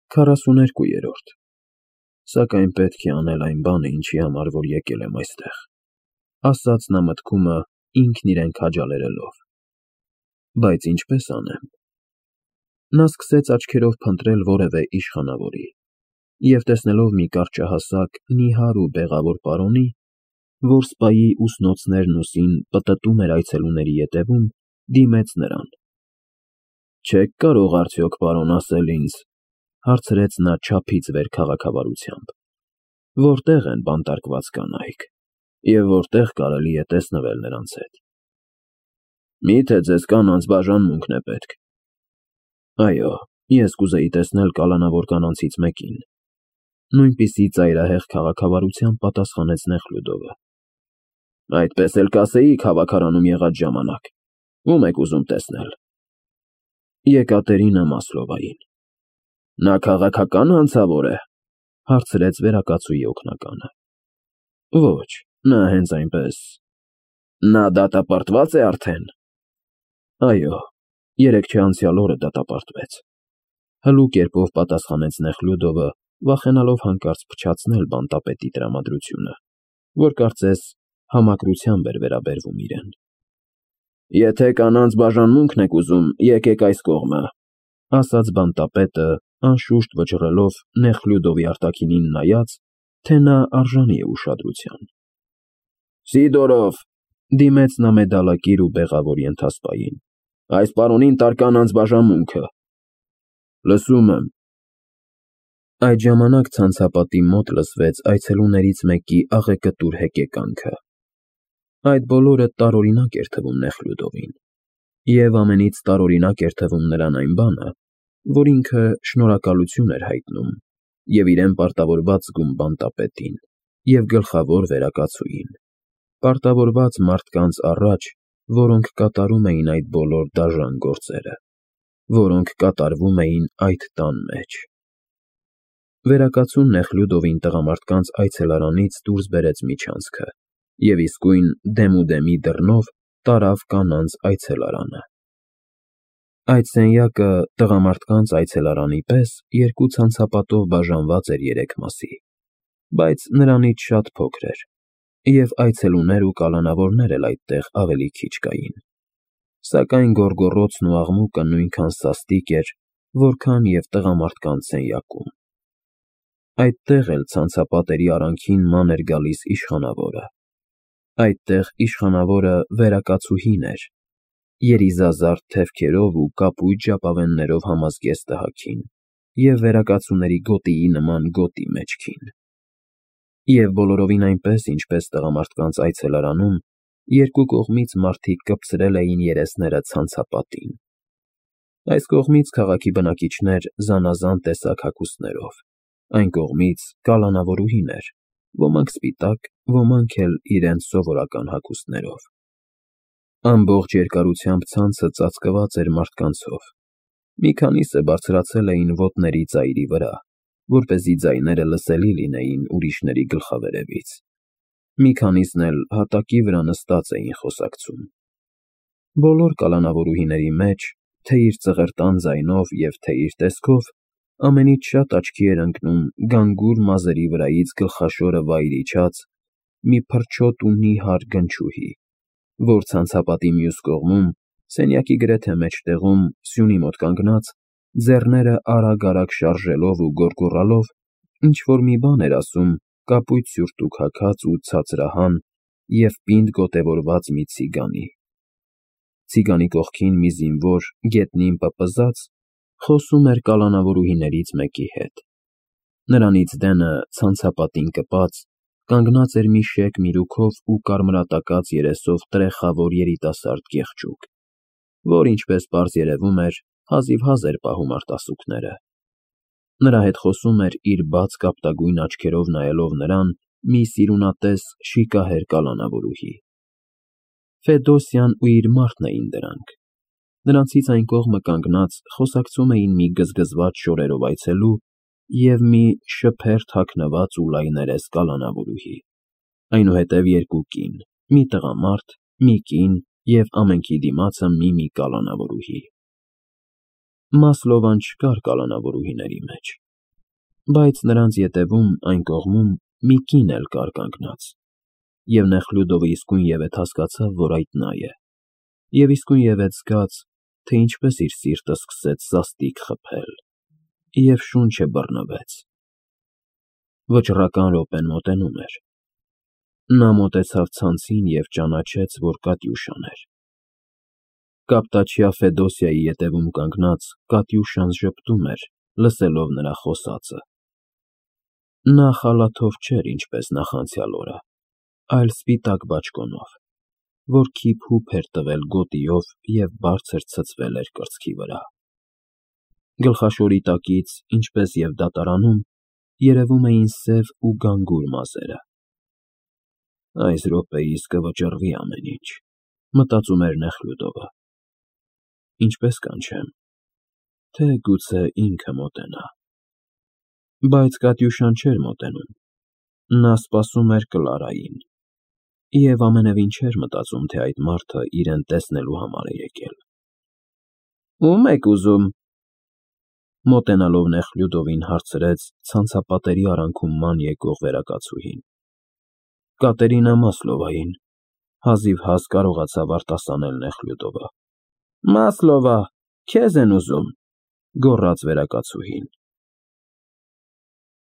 42-րդ Սակայն պետք է անել այն բանը, ինչի համար որ եկել եմ այստեղ, ասաց նա մտքումը ինքն իրեն քաջալերելով։ Բայց ինչպես անեմ։ Նա սկսեց աչքերով փնտրել որևէ իշխանավորի, և տեսնելով մի կարճահասակ, նիհար ու բեղավոր պարոնի, որ սպայի ուսնոցներն ուսին պտտում էր այցելուների ետևում, դիմեց նրան։ Չեք կարող արդյոք, պարոն, ասել ինձ, հարցրեց նա չափից վեր քաղաքավարությամբ, որտեղ են բանտարկված կանայք, և որտեղ կարելի է տեսնվել նրանց հետ։ Մի՞թե ձեզ կանանց բաժանմունքն է պետք։ Այո, ես կուզեի տեսնել կալանավոր կանանցից մեկին, նույնպիսի ծայրահեղ քաղաքավարությամբ պատասխանեց Նեխլյուդովը։ Այդպես էլ կասեիք հավաքարանում եղած ժամանակ, ում եք ուզում տեսնել։ Եկատերինա Մասլովային։ Նա քաղաքական հանցավոր է, հարցրեց վերակացուի օգնականը։ Ոչ, նա հենց այնպես։ Նա դատապարտված է արդեն։ Այո, երեքչե անցյալ օրը դատապարտվեց։ Հլու կերպով պատասխանեց Նեխլյուդովը, վախենալով հանկարծ փչացնել բանտապետի տրամադրությունը, որ կարծես համակրությամբ էր վերաբերվում իրեն։ Եթե կանանց բաժանմունքն եք ուզում, եկեք այս կողմը, ասաց բանտապետը, անշուշտ վճռելով Նեխլյուդովի արտաքինին նայած, թե նա արժանի է ուշադրության։ Սիդորով, դիմեց նա մեդալակիր ու բեղավոր ենթասպային, այս պարոնին տար կանանց բաժանմունքը։ Լսում եմ։ Այդ ժամանակ ցանցապատի մոտ լսվեց այցելուներից մեկի աղեկտուր հեկեկանքը։ Այդ բոլորը տարօրինակ էր թվում Նեխլյուդովին, և ամենից տարօրինակ էր թվում նրան այն բանը, որ ինքը շնորհակալություն էր հայտնում և իրեն պարտավորված զգում բանտապետին և գլխավոր վերակացուին, պարտավորված մարդկանց առաջ, որոնք կատարում էին այդ բոլոր դաժան գործերը, որոնք կատարվում էին այդ տան մեջ։ Վերակացուն Նեխլյուդովին տղամարդկանց այցելարանից դուրս բերեց միջանցքը և իսկույն դեմուդեմի դռնով տարավ կանանց այցելարանը։ Այդ սենյակը տղամարդկանց այցելարանի պես երկու ցանցապատով բաժանված էր երեք մասի, բայց նրանից շատ փոքր էր, և այցելուներ ու կալանավորներ էլ այդտեղ ավելի քիչ կային, սակայն գոռգոռոցն ու աղմուկը նույնքան սաստիկ էր, որքան և տղամարդկանց սենյակում։ Այդտեղ էլ ցանցապատերի արանքին ման էր գալիս իշխանավորը։ Այդտեղ իշխանավորը վերակացուհին էր, երիզազարդ թևքերով ու կապույտ ժապավեններով համազգեստ տհաքին և վերակացուների գոտիի նման գոտի մեջքին։ Եվ բոլորովին այնպես, ինչպես տղամարդկանց այցելարանում, երկու կողմից մարդիկ կպցրել էին երեսները ցանցապատին։ Այս կողմից քաղաքի բնակիչներ զանազան տեսակ հագուստներով, այն կողմից կալանավորուհիներ, ոմանք սպիտակ, ոմանք էլ իրենց սովորական հագուստներով։ Ամբողջ երկարությամբ ցանցը ծածկված էր մարդկանցով։ Մի քանիսը բարձրացել էին ոտների ծայրի վրա, որպեսզի ձայները լսելի լինեին ուրիշների գլխավերևից։ Մի քանիսն էլ հատակի վրա նստած էին խոսակցում։ Բոլոր կալանավորուհիների մեջ, թե իր ծղրտան ձայնով և թե իր տեսքով, ամենից շատ աչքի էր ընկնում գանգուր մազերի վրայից գլխաշորը վայր իջած մի փրչոտ ու նիհար գնչուհի, որ ցանցապատի մյուս կողմում, սենյակի գրեթե մեջտեղում, սյունի մոտ կանգնած, ձեռները արագ-արագ շարժելով ու գոռգոռալով, ինչ֊որ մի բան էր ասում կապույտ սյուրտուք հագած ու ցածրահան և պինդ գոտևորված մի ցիգանի։ Ցիգանի կողքին մի զինվոր, գետնին պպզած, խոսում էր կալանավորուհիներից մեկի հետ։ Նրանից դենը, ցանցապատին կպած, կանգնած էր մի շեկ միրուքով ու կարմրատակած երեսով տրեխավոր երիտասարդ կեղճուկ, որ, ինչպես պարզ երևում էր, հազիվհազ էր պահում արտասուքները։ Նրա հետ խոսում էր իր բաց կապտագույն աչքերով նայելով նրան մի սիրունատես շիկահեր կալանավորուհի։ Ֆեդոսյան ու իր մարդն էին դրանք։ Նրանցից այն կողմը կանգնած խոսակցում էին մի գզգզված շորերով այցելու և մի շփերթ հագնված ու լայներես կալանավորուհի, այնուհետև երկու կին, մի տղամարդ, մի կին և ամենքի դիմացը մի կալանավորուհի։ Մասլովան չկար կալանավորուհիների մեջ, Բայց նրանց ետևում, այն կողմում, մի կին էլ կար կանգնած, և Նեխլյուդովը իսկույնևեթ հասկացավ, որ այդ նա է, և իսկույնևեթ զգաց, թե ինչպես իր սիրտը սկսեց սաստիկ խփել, և շունչը բռնվեց։ Վճռական րոպեն մոտենում էր։ Նա մոտեցավ ցանցին և ճանաչեց, որ Կատյուշան էր։ Կապտաչյա Ֆեդոսիայի ետևում կանգնած Կատյուշան ժպտում էր, լսելով նրա խոսածը։ Նա խալաթով չէր, ինչպես նախանցյալ օրը, այլ սպիտակ բաճկոնով, որ քիփ֊հուփ էր տվել գոտիով և բարձր ցցվել էր կրծքի վրա։ Գլխաշորի տակից, ինչպես և դատարանում, երևում էին սև ու գանգուր մազերը։ Այս րոպեիս կվճռվի ամեն ինչ, մտածում էր Նեխլյուդովը։ Ինչպես կանչեմ, թե գուցե ինքը մոտենա։ Բայց Կատյուշան չէր մոտենում։ Նա սպասում էր Կլարային, և ամենևին չէր մտածում, թե այդ մարդը իրեն տեսնելու համար է եկել։ Ո՞ւմ եք ուզում, մոտենալով Նեխլյուդովին հարցրեց ցանցապատերի արանքում ման եկող վերակացուհին։ Կատերինա Մասլովային, հազիվ հաս կարողացավ արտասանել Նեխլյուդովը։ Մասլովա, քեզ են ուզում, գոռաց վերակացուհին։